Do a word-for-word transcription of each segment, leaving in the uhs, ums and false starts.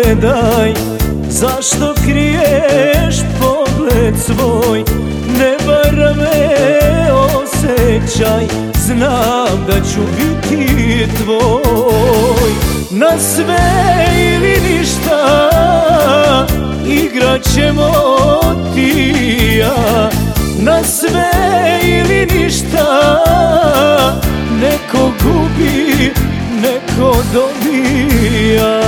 pogledaj, zašto kriješ pogled svoj? Ne vara me osjećaj, znam da ću biti tvoj. Na sve ili ništa igrat ćemo ti i ja. Na sve ili ništa, neko gubi, neko dobija.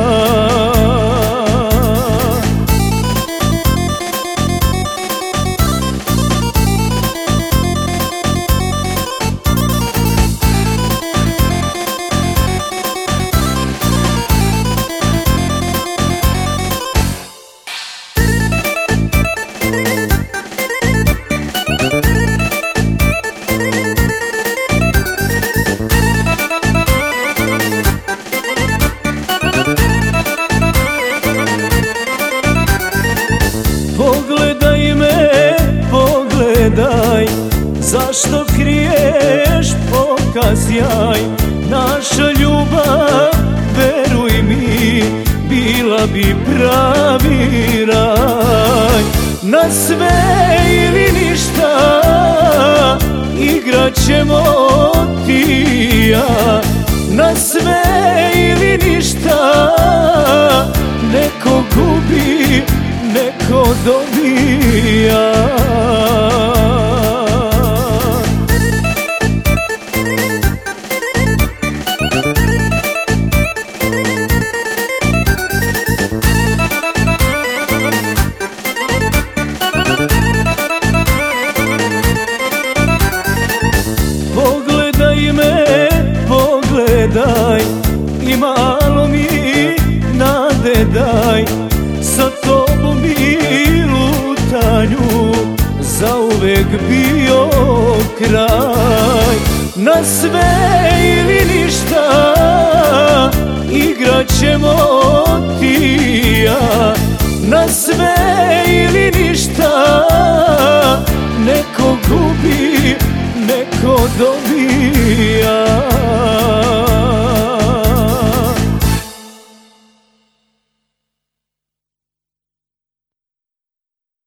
Pogledaj me, pogledaj, zašto kriješ pokaz jaj? Naša ljubav, veruj mi, bila bi pravi raj. Na sve ili ništa igrat ćemo ti i ja. Na sve ili ništa, neko gubi, neko dobija. Pogledaj me, pogledaj, i malo mi nade daj. Sa tobom i lutanju zauvek bio kraj. Na sve ili ništa igrat ćemo ti i ja. Na sve ili ništa, neko gubi, neko dobija.